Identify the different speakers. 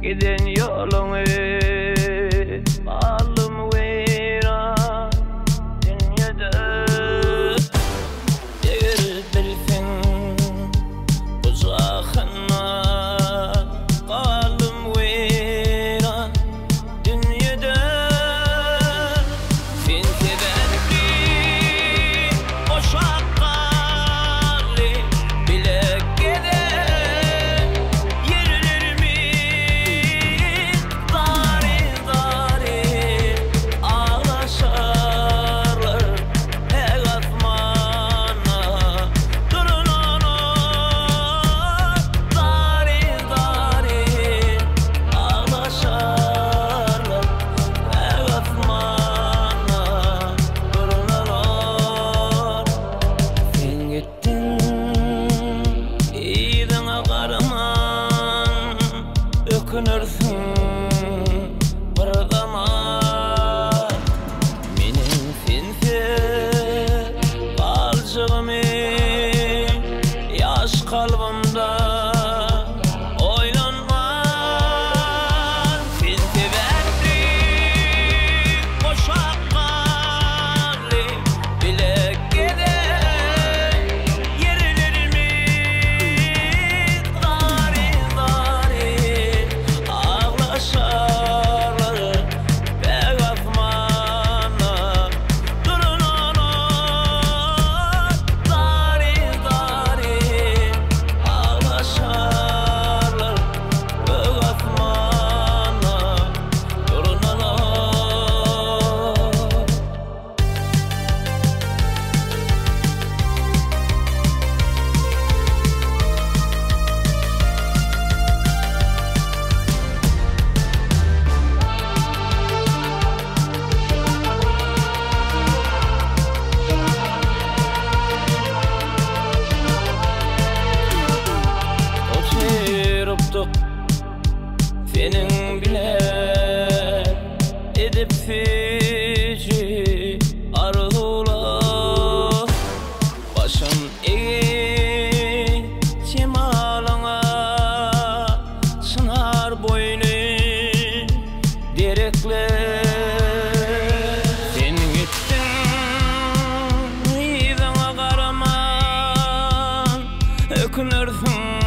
Speaker 1: giden yolumu alım veyran dünyada eğer bilsen uzakına alım veyran dünyada sen sevenli boşakkalı bilek giden yerlerimi dari dari ağlaşarlar her atmana durunana dari dari ağlaşarlar her atmana durunana sen gittin iyidana qaraman ökünürsün bir zaman menin sensiz qalcığımı yaş kalbimda oynanma sen sevenli boşakkalı bilek giden yerlerimi dari dari ağlaşarlar bek atmana durunana dari dari ağlaşarlar bek atmana durunana. Oturuptuk senin bilen edip feci arzular başım eğin cemalına sınar boynu direkler sen gittin iyidana qaraman ökünürsün